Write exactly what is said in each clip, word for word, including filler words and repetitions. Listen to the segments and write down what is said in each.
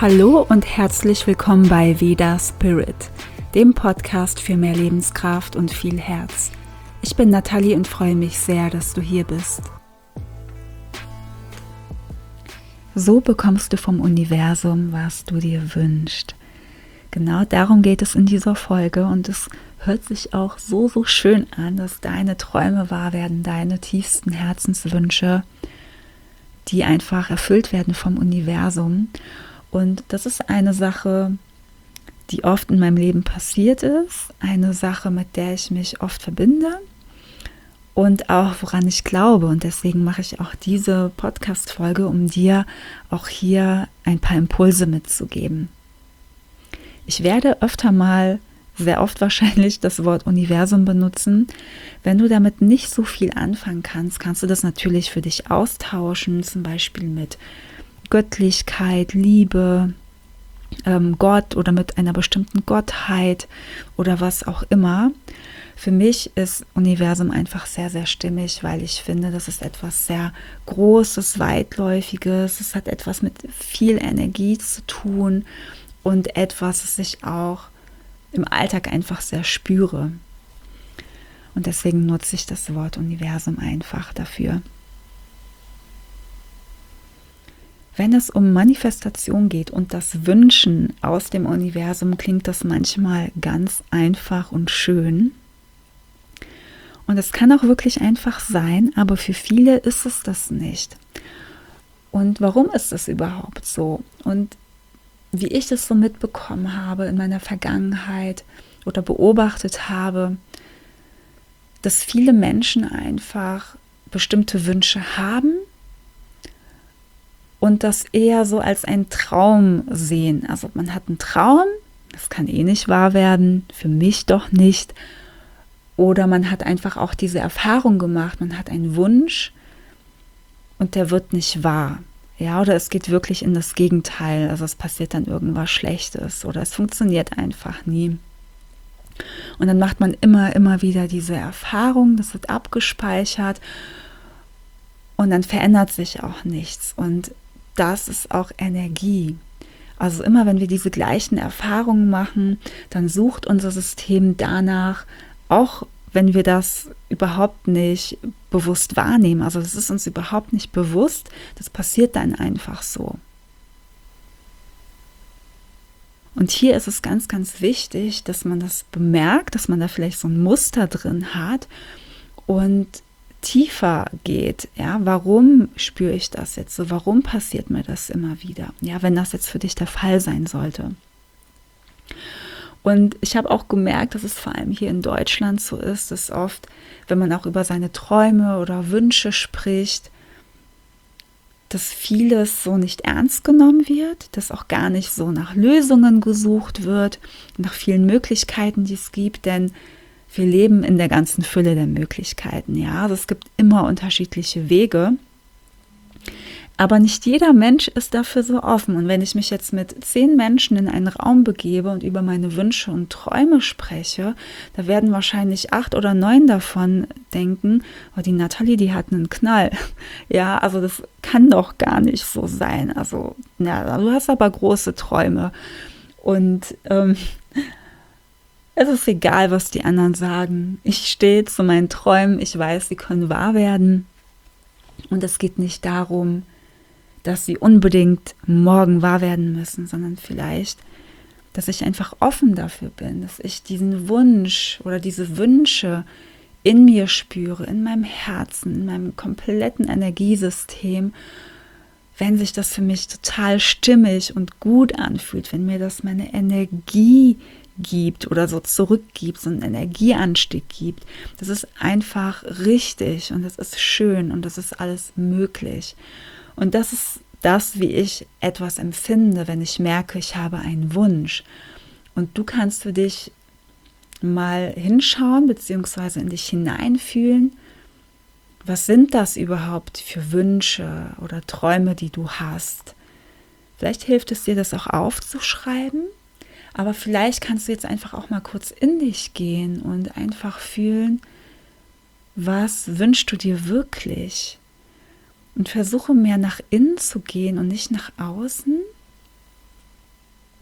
Hallo und herzlich willkommen bei Veda Spirit, dem Podcast für mehr Lebenskraft und viel Herz. Ich bin Nathalie und freue mich sehr, dass du hier bist. So bekommst du vom Universum, was du dir wünschst. Genau darum geht es in dieser Folge und es hört sich auch so, so schön an, dass deine Träume wahr werden, deine tiefsten Herzenswünsche, die einfach erfüllt werden vom Universum. Und das ist eine Sache, die oft in meinem Leben passiert ist, eine Sache, mit der ich mich oft verbinde und auch woran ich glaube. Und deswegen mache ich auch diese Podcast-Folge, um dir auch hier ein paar Impulse mitzugeben. Ich werde öfter mal, sehr oft wahrscheinlich, das Wort Universum benutzen. Wenn du damit nicht so viel anfangen kannst, kannst du das natürlich für dich austauschen, zum Beispiel mit Göttlichkeit, Liebe, ähm, Gott oder mit einer bestimmten Gottheit oder was auch immer. Für mich ist Universum einfach sehr, sehr stimmig, weil ich finde, das ist etwas sehr Großes, Weitläufiges. Es hat etwas mit viel Energie zu tun und etwas, das ich auch im Alltag einfach sehr spüre. Und deswegen nutze ich das Wort Universum einfach dafür. Wenn es um Manifestation geht und das Wünschen aus dem Universum, klingt das manchmal ganz einfach und schön. Und es kann auch wirklich einfach sein, aber für viele ist es das nicht. Und warum ist es überhaupt so? Und wie ich das so mitbekommen habe in meiner Vergangenheit oder beobachtet habe, dass viele Menschen einfach bestimmte Wünsche haben und das eher so als einen Traum sehen. Also man hat einen Traum, das kann eh nicht wahr werden, für mich doch nicht. Oder man hat einfach auch diese Erfahrung gemacht, man hat einen Wunsch und der wird nicht wahr. Ja, oder es geht wirklich in das Gegenteil, also es passiert dann irgendwas Schlechtes oder es funktioniert einfach nie. Und dann macht man immer, immer wieder diese Erfahrung, das wird abgespeichert und dann verändert sich auch nichts. Und das ist auch Energie. Also immer, wenn wir diese gleichen Erfahrungen machen, dann sucht unser System danach, auch wenn wir das überhaupt nicht bewusst wahrnehmen. Also das ist uns überhaupt nicht bewusst, das passiert dann einfach so. Und hier ist es ganz, ganz wichtig, dass man das bemerkt, dass man da vielleicht so ein Muster drin hat und tiefer geht. Ja, warum spüre ich das jetzt so? Warum passiert mir das immer wieder? Ja, wenn das jetzt für dich der Fall sein sollte. Und ich habe auch gemerkt, dass es vor allem hier in Deutschland so ist, dass oft, wenn man auch über seine Träume oder Wünsche spricht, dass vieles so nicht ernst genommen wird, dass auch gar nicht so nach Lösungen gesucht wird, nach vielen Möglichkeiten, die es gibt, denn wir leben in der ganzen Fülle der Möglichkeiten. Ja, also es gibt immer unterschiedliche Wege. Aber nicht jeder Mensch ist dafür so offen. Und wenn ich mich jetzt mit zehn Menschen in einen Raum begebe und über meine Wünsche und Träume spreche, da werden wahrscheinlich acht oder neun davon denken, oh, die Nathalie, die hat einen Knall. Ja, also das kann doch gar nicht so sein. Also, ja, du hast aber große Träume. Und ähm, es ist egal, was die anderen sagen. Ich stehe zu meinen Träumen. Ich weiß, sie können wahr werden. Und es geht nicht darum, dass sie unbedingt morgen wahr werden müssen, sondern vielleicht, dass ich einfach offen dafür bin, dass ich diesen Wunsch oder diese Wünsche in mir spüre, in meinem Herzen, in meinem kompletten Energiesystem, wenn sich das für mich total stimmig und gut anfühlt, wenn mir das meine Energie gibt oder so zurückgibt, so einen Energieanstieg gibt. Das ist einfach richtig und das ist schön und das ist alles möglich. Und das ist das, wie ich etwas empfinde, wenn ich merke, ich habe einen Wunsch. Und du kannst für dich mal hinschauen, beziehungsweise in dich hineinfühlen, was sind das überhaupt für Wünsche oder Träume, die du hast. Vielleicht hilft es dir, das auch aufzuschreiben, aber vielleicht kannst du jetzt einfach auch mal kurz in dich gehen und einfach fühlen, was wünschst du dir wirklich? Und versuche mehr nach innen zu gehen und nicht nach außen.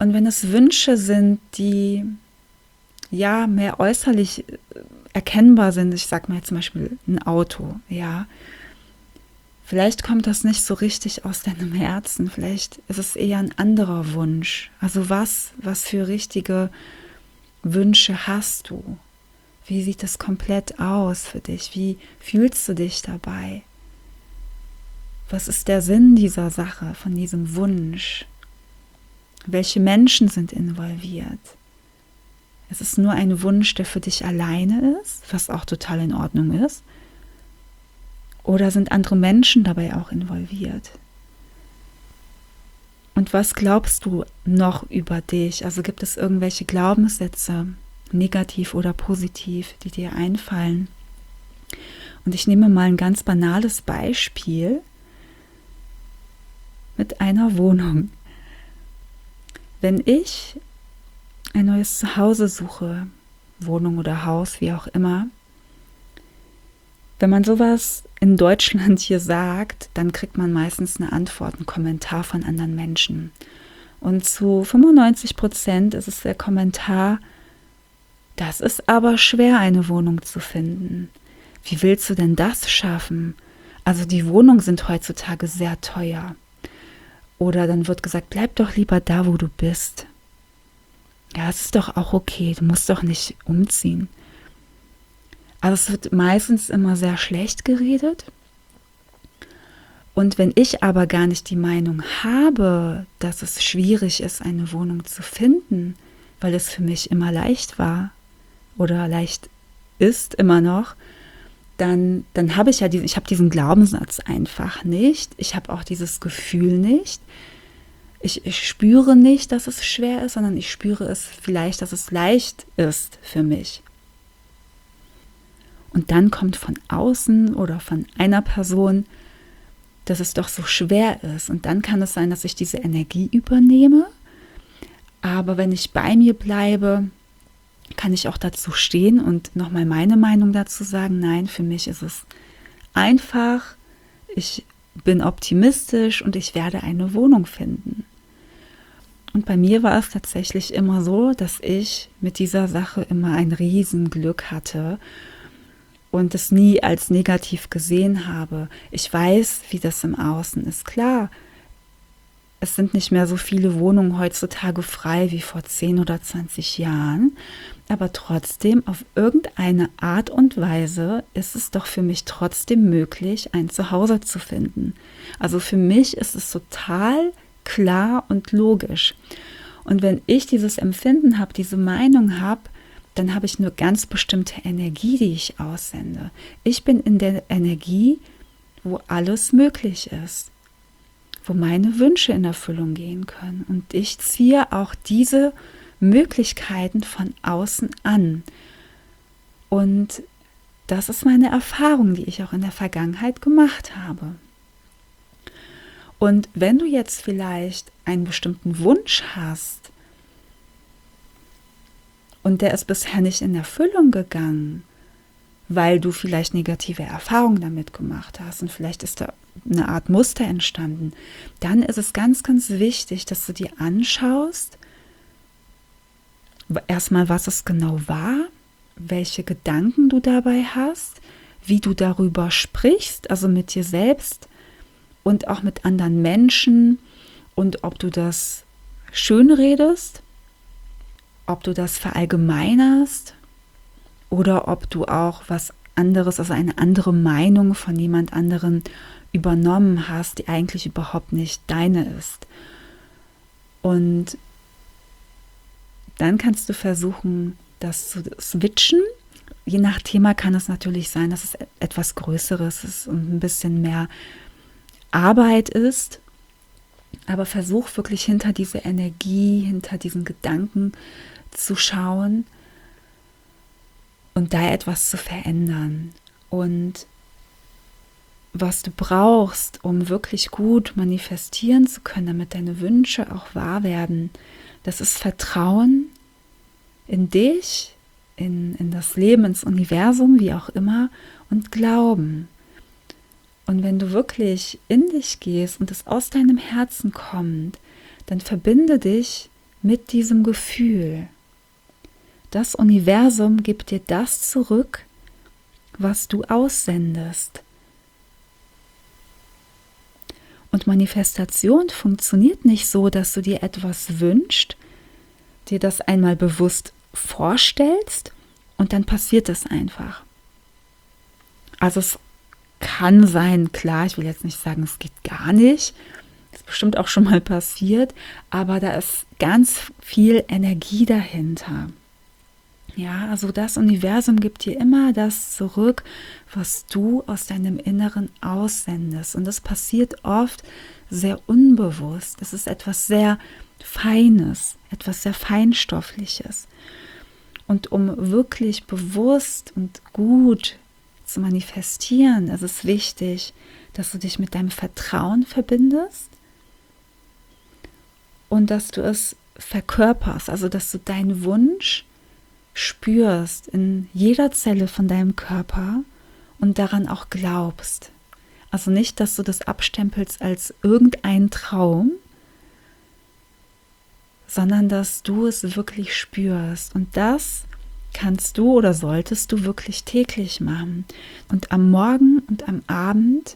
Und wenn es Wünsche sind, die ja mehr äußerlich erkennbar sind, ich sag mal jetzt zum Beispiel ein Auto, ja, vielleicht kommt das nicht so richtig aus deinem Herzen, vielleicht ist es eher ein anderer Wunsch. Also was, was für richtige Wünsche hast du? Wie sieht das komplett aus für dich? Wie fühlst du dich dabei? Was ist der Sinn dieser Sache, von diesem Wunsch? Welche Menschen sind involviert? Es ist nur ein Wunsch, der für dich alleine ist, was auch total in Ordnung ist. Oder sind andere Menschen dabei auch involviert? Und was glaubst du noch über dich? Also gibt es irgendwelche Glaubenssätze, negativ oder positiv, die dir einfallen? Und ich nehme mal ein ganz banales Beispiel mit einer Wohnung. Wenn ich ein neues Zuhause suche, Wohnung oder Haus, wie auch immer, wenn man sowas in Deutschland hier sagt, dann kriegt man meistens eine Antwort, einen Kommentar von anderen Menschen. Und zu fünfundneunzig Prozent ist es der Kommentar: Das ist aber schwer, eine Wohnung zu finden. Wie willst du denn das schaffen? Also die Wohnungen sind heutzutage sehr teuer. Oder dann wird gesagt, bleib doch lieber da, wo du bist. Ja, es ist doch auch okay, du musst doch nicht umziehen. Also es wird meistens immer sehr schlecht geredet. Und wenn ich aber gar nicht die Meinung habe, dass es schwierig ist, eine Wohnung zu finden, weil es für mich immer leicht war oder leicht ist immer noch, dann, dann habe ich ja diesen, ich habe diesen Glaubenssatz einfach nicht. Ich habe auch dieses Gefühl nicht. Ich, ich spüre nicht, dass es schwer ist, sondern ich spüre es vielleicht, dass es leicht ist für mich. Und dann kommt von außen oder von einer Person, dass es doch so schwer ist. Und dann kann es sein, dass ich diese Energie übernehme. Aber wenn ich bei mir bleibe, kann ich auch dazu stehen und nochmal meine Meinung dazu sagen. Nein, für mich ist es einfach. Ich bin optimistisch und ich werde eine Wohnung finden. Und bei mir war es tatsächlich immer so, dass ich mit dieser Sache immer ein Riesenglück hatte und es nie als negativ gesehen habe. Ich weiß, wie das im Außen ist. Klar, es sind nicht mehr so viele Wohnungen heutzutage frei wie vor zehn oder zwanzig Jahren, aber trotzdem, auf irgendeine Art und Weise ist es doch für mich trotzdem möglich, ein Zuhause zu finden. Also für mich ist es total klar und logisch. Und wenn ich dieses Empfinden habe, diese Meinung habe, dann habe ich eine ganz bestimmte Energie, die ich aussende. Ich bin in der Energie, wo alles möglich ist, wo meine Wünsche in Erfüllung gehen können. Und ich ziehe auch diese Möglichkeiten von außen an. Und das ist meine Erfahrung, die ich auch in der Vergangenheit gemacht habe. Und wenn du jetzt vielleicht einen bestimmten Wunsch hast und der ist bisher nicht in Erfüllung gegangen, weil du vielleicht negative Erfahrungen damit gemacht hast und vielleicht ist da eine Art Muster entstanden, dann ist es ganz, ganz wichtig, dass du dir anschaust, erstmal, was es genau war, welche Gedanken du dabei hast, wie du darüber sprichst, also mit dir selbst und auch mit anderen Menschen und ob du das schönredest, ob du das verallgemeinerst oder ob du auch was anderes, also eine andere Meinung von jemand anderem übernommen hast, die eigentlich überhaupt nicht deine ist. Und dann kannst du versuchen, das zu switchen. Je nach Thema kann es natürlich sein, dass es etwas Größeres ist und ein bisschen mehr Arbeit ist. Aber versuch wirklich hinter diese Energie, hinter diesen Gedanken zu schauen und da etwas zu verändern. Und was du brauchst, um wirklich gut manifestieren zu können, damit deine Wünsche auch wahr werden, das ist Vertrauen in dich, in, in das Leben, ins Universum, wie auch immer, und Glauben. Und wenn du wirklich in dich gehst und es aus deinem Herzen kommt, dann verbinde dich mit diesem Gefühl. Das Universum gibt dir das zurück, was du aussendest. Und Manifestation funktioniert nicht so, dass du dir etwas wünschst, dir das einmal bewusst vorstellst und dann passiert es einfach. Also es kann sein, klar, ich will jetzt nicht sagen, es geht gar nicht, das ist bestimmt auch schon mal passiert, aber da ist ganz viel Energie dahinter. Ja, also das Universum gibt dir immer das zurück, was du aus deinem Inneren aussendest. Und das passiert oft sehr unbewusst. Das ist etwas sehr Feines, etwas sehr Feinstoffliches. Und um wirklich bewusst und gut zu manifestieren, ist es wichtig, dass du dich mit deinem Vertrauen verbindest und dass du es verkörperst, also dass du deinen Wunsch spürst in jeder Zelle von deinem Körper und daran auch glaubst. Also nicht, dass du das abstempelst als irgendein Traum, sondern dass du es wirklich spürst. Und das kannst du oder solltest du wirklich täglich machen. Und am Morgen und am Abend,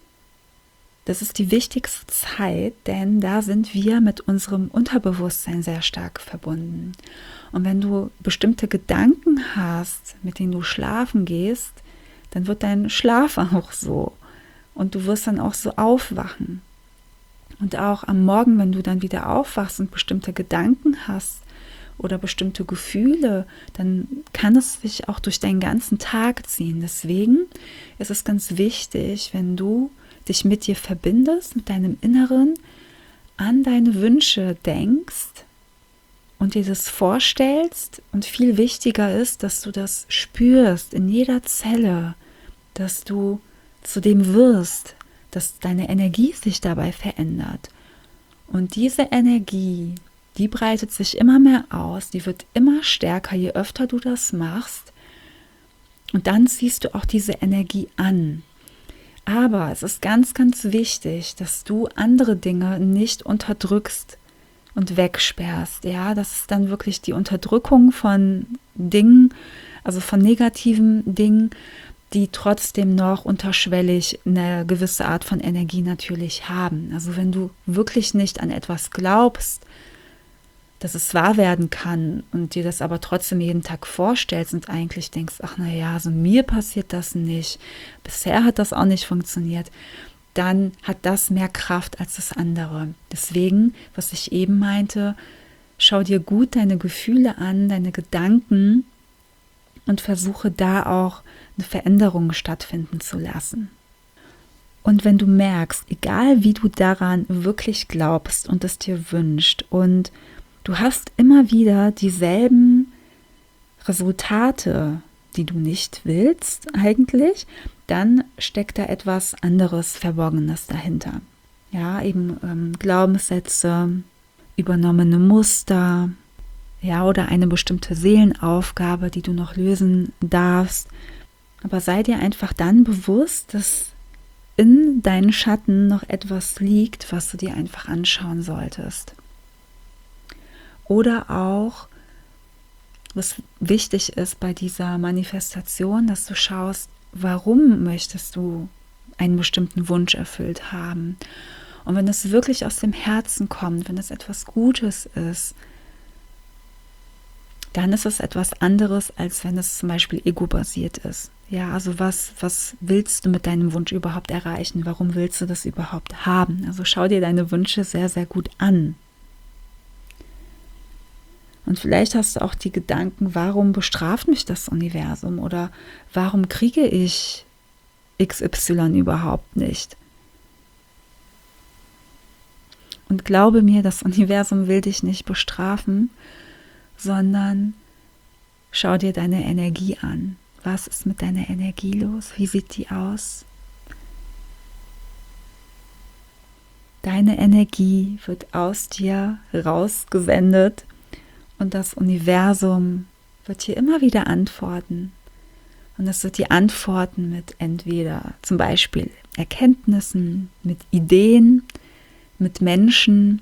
das ist die wichtigste Zeit, denn da sind wir mit unserem Unterbewusstsein sehr stark verbunden. Und wenn du bestimmte Gedanken hast, mit denen du schlafen gehst, dann wird dein Schlaf auch so. Und du wirst dann auch so aufwachen. Und auch am Morgen, wenn du dann wieder aufwachst und bestimmte Gedanken hast oder bestimmte Gefühle, dann kann es sich auch durch deinen ganzen Tag ziehen. Deswegen ist es ganz wichtig, wenn du dich mit dir verbindest, mit deinem Inneren, an deine Wünsche denkst und dir das vorstellst. Und viel wichtiger ist, dass du das spürst in jeder Zelle, dass du zu dem wirst, dass deine Energie sich dabei verändert. Und diese Energie, die breitet sich immer mehr aus, die wird immer stärker, je öfter du das machst. Und dann ziehst du auch diese Energie an. Aber es ist ganz, ganz wichtig, dass du andere Dinge nicht unterdrückst und wegsperrst. Ja, das ist dann wirklich die Unterdrückung von Dingen, also von negativen Dingen, die trotzdem noch unterschwellig eine gewisse Art von Energie natürlich haben. Also wenn du wirklich nicht an etwas glaubst, dass es wahr werden kann und dir das aber trotzdem jeden Tag vorstellst und eigentlich denkst, ach naja, also mir passiert das nicht, bisher hat das auch nicht funktioniert, dann hat das mehr Kraft als das andere. Deswegen, was ich eben meinte, schau dir gut deine Gefühle an, deine Gedanken und versuche da auch eine Veränderung stattfinden zu lassen. Und wenn du merkst, egal wie du daran wirklich glaubst und es dir wünscht und du hast immer wieder dieselben Resultate, die du nicht willst eigentlich, dann steckt da etwas anderes Verborgenes dahinter. Ja, eben ähm, Glaubenssätze, übernommene Muster, ja, oder eine bestimmte Seelenaufgabe, die du noch lösen darfst. Aber sei dir einfach dann bewusst, dass in deinen Schatten noch etwas liegt, was du dir einfach anschauen solltest. Oder auch, was wichtig ist bei dieser Manifestation, dass du schaust, warum möchtest du einen bestimmten Wunsch erfüllt haben. Und wenn es wirklich aus dem Herzen kommt, wenn es etwas Gutes ist, dann ist es etwas anderes, als wenn es zum Beispiel ego-basiert ist. Ja, also was, was willst du mit deinem Wunsch überhaupt erreichen? Warum willst du das überhaupt haben? Also schau dir deine Wünsche sehr, sehr gut an. Und vielleicht hast du auch die Gedanken, warum bestraft mich das Universum oder warum kriege ich X Y überhaupt nicht? Und glaube mir, das Universum will dich nicht bestrafen, sondern schau dir deine Energie an. Was ist mit deiner Energie los? Wie sieht die aus? Deine Energie wird aus dir rausgesendet. Und das Universum wird hier immer wieder antworten. Und es wird dir antworten mit entweder zum Beispiel Erkenntnissen, mit Ideen, mit Menschen,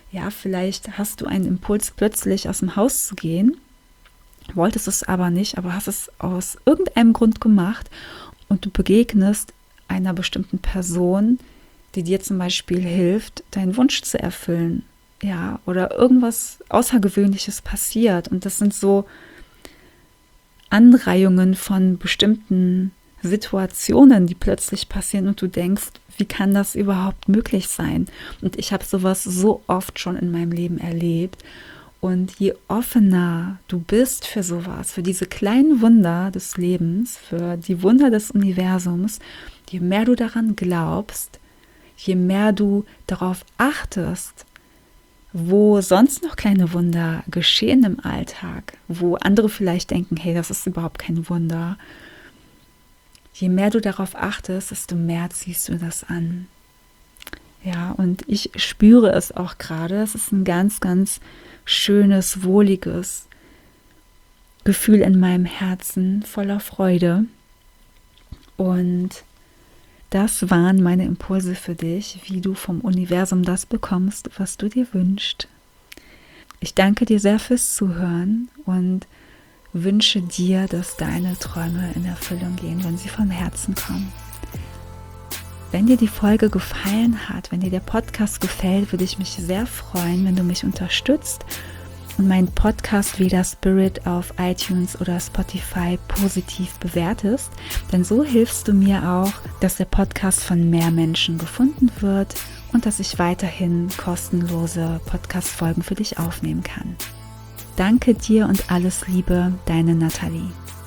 Ja, vielleicht hast du einen Impuls, plötzlich aus dem Haus zu gehen, wolltest es aber nicht, aber hast es aus irgendeinem Grund gemacht und du begegnest einer bestimmten Person, die dir zum Beispiel hilft, deinen Wunsch zu erfüllen. Ja, oder irgendwas Außergewöhnliches passiert. Und das sind so Anreihungen von bestimmten Situationen, die plötzlich passieren und du denkst, wie kann das überhaupt möglich sein? Und ich habe sowas so oft schon in meinem Leben erlebt. Und je offener du bist für sowas, für diese kleinen Wunder des Lebens, für die Wunder des Universums, je mehr du daran glaubst, je mehr du darauf achtest, wo sonst noch kleine Wunder geschehen im Alltag, wo andere vielleicht denken, hey, das ist überhaupt kein Wunder. Je mehr du darauf achtest, desto mehr ziehst du das an. Ja, und ich spüre es auch gerade. Es ist ein ganz, ganz schönes, wohliges Gefühl in meinem Herzen, voller Freude. Und das waren meine Impulse für dich, wie du vom Universum das bekommst, was du dir wünschst. Ich danke dir sehr fürs Zuhören und wünsche dir, dass deine Träume in Erfüllung gehen, wenn sie vom Herzen kommen. Wenn dir die Folge gefallen hat, wenn dir der Podcast gefällt, würde ich mich sehr freuen, wenn du mich unterstützt und meinen Podcast Veda Spirit auf iTunes oder Spotify positiv bewertest, denn so hilfst du mir auch, dass der Podcast von mehr Menschen gefunden wird und dass ich weiterhin kostenlose Podcast-Folgen für dich aufnehmen kann. Danke dir und alles Liebe, deine Nathalie.